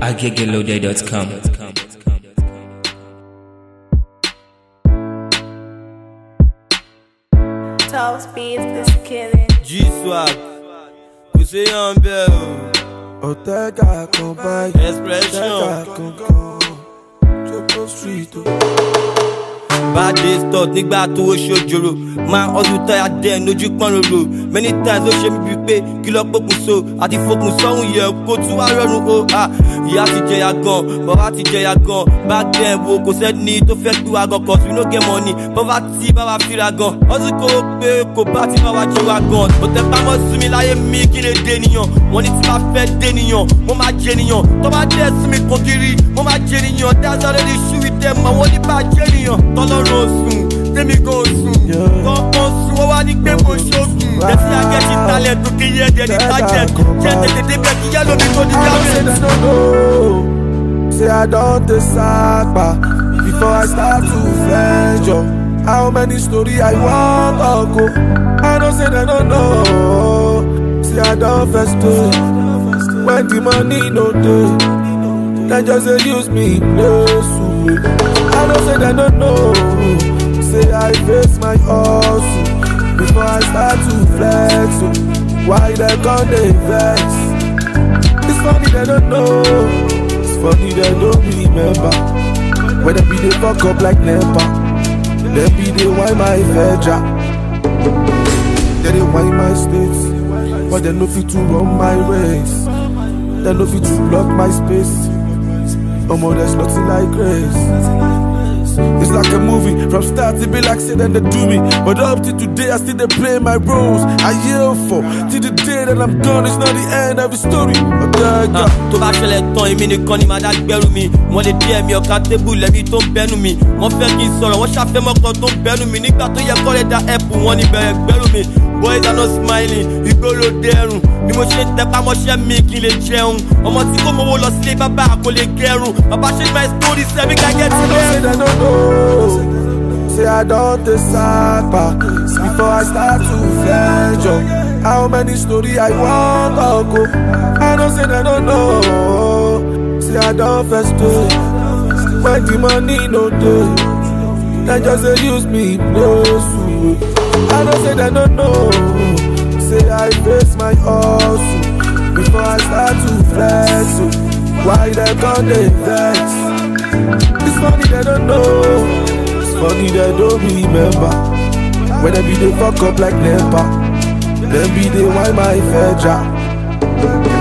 agegeloday.com. Top speeds is killing. G-Swag, kò sí yan bẹ́ẹ̀ o. Otega kan báyìí, Expression. Otega kankan, Choco Street o. Bad days thought nígbà tó o ṣojoro. Máa ọdún táyà dẹ̀ lójú pọ́n roro. Many times ó ṣe mí bíi pé kí lọ pokùn so. Àti fokùn sọ́hun yẹ kó tún wá rọrùn o. Ìyá ti jẹyà gan, bàbá ti jẹyà gan. Back then wo kò sẹ́ni tó fẹ́ gbé wa gan. Cause we no get money, poverty bá wa fira gan. Ọdún kò pé kò bá ti bá wa jí wa gan. Kò tẹ́ pamọ́ sí mi láyé mi kí lè dé nìyàn. Wọ́n ní tí máa fẹ́ dé nìyàn, mo máa jẹ nìyàn. Tó bá dé sí mi kò kiri, mo máa jẹ nìyàn. That's already shoe with them, àwọn ní bá jẹ nìyàn. Tọ́lọ́run sùn, tèmi kò sùn. Kọ̀ọ̀kan sùn, ó wá ní pé mo ṣoògùn. Ẹ̀sìn agẹ́sì talẹ̀ tó kí yẹ ẹ̀dẹ̀ ní budget. Jẹ́ tètè débẹ̀ kí yẹ́ lómi tó ní diamond. Say I don't decide before I start to venture. How many story I want to go? I don't say they don't know. Say I don't first do when the money no day. They just say use me place. I don't say they don't know. Say I face my hustle before I start to flex. Why they can't they vex? It's funny they don't know. It's funny they don't remember. When they be they fuck up like Nepa, they be they why my Vedra. They why my states, but they no fit to run my race. They no fit to block my space. There's nothing like grace. It's like a movie, from start to be like say then they do me. But up to today I still they play my roles. I yell for, till the day that I'm done, it's not the end of the story. Tó bá ṣẹlẹ̀ tán èmi nìkan ni màá dá gbẹ́rù mi. Wọ́n lè díẹ̀ mi ọ̀ka tébù lẹ́bi tó ń bẹ́nu mi. Wọ́n fẹ́ kí n sọ̀rọ̀, wọ́n ṣàfẹ́ mọ́kàn tó ń bẹ́nu mi. Nígbà tó yẹ kọ́lẹ̀ dá ẹ̀pù wọn ni bẹ̀rẹ̀ gbẹ́rù mi. Boys are not smiling, ìgboro dẹrùn. Bí mo ṣe ń tẹpá mọ́ṣẹ́ mi kí n lè jẹun. Ọmọ tí kò mówó lọ sílé bàbá kò lè gẹrun. Bàbá ṣe my story sẹ́mi ká get to Say I don't decide before I start to venture. How many story I want to go? I don't say they don't know. Say I don't first do when the money no day. They just say use me place. I don't say they don't know. Say I face my hustle before I start to flex. Why they can't they vex? It's funny they don't know. It's funny they don't remember. When they be they fuck up like Nepa, they be they why my Vedra.